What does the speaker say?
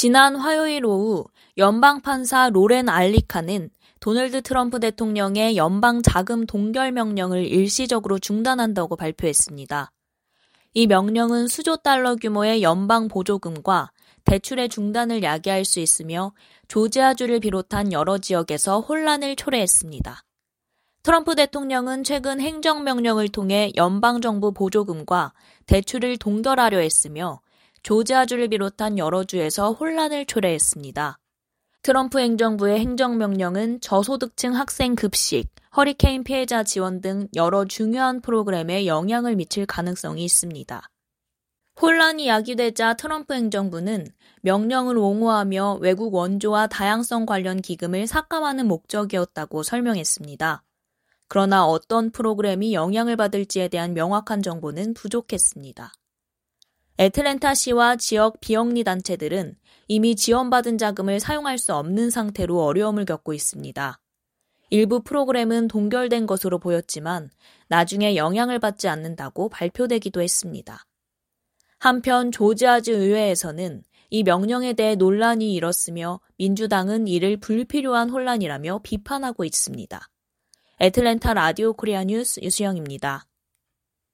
지난 화요일 오후 연방판사 로렌 알리카는 도널드 트럼프 대통령의 연방 자금 동결 명령을 일시적으로 중단한다고 발표했습니다. 이 명령은 수조 달러 규모의 연방 보조금과 대출의 중단을 야기할 수 있으며 조지아주를 비롯한 여러 지역에서 혼란을 초래했습니다. 트럼프 대통령은 최근 행정명령을 통해 연방정부 보조금과 대출을 동결하려 했으며 조지아주를 비롯한 여러 주에서 혼란을 초래했습니다. 트럼프 행정부의 행정명령은 저소득층 학생 급식, 허리케인 피해자 지원 등 여러 중요한 프로그램에 영향을 미칠 가능성이 있습니다. 혼란이 야기되자 트럼프 행정부는 명령을 옹호하며 외국 원조와 다양성 관련 기금을 삭감하는 목적이었다고 설명했습니다. 그러나 어떤 프로그램이 영향을 받을지에 대한 명확한 정보는 부족했습니다. 애틀랜타시와 지역 비영리 단체들은 이미 지원받은 자금을 사용할 수 없는 상태로 어려움을 겪고 있습니다. 일부 프로그램은 동결된 것으로 보였지만 나중에 영향을 받지 않는다고 발표되기도 했습니다. 한편 조지아주 의회에서는 이 명령에 대해 논란이 일었으며 민주당은 이를 불필요한 혼란이라며 비판하고 있습니다. 애틀랜타 라디오 코리아 뉴스 유수영입니다.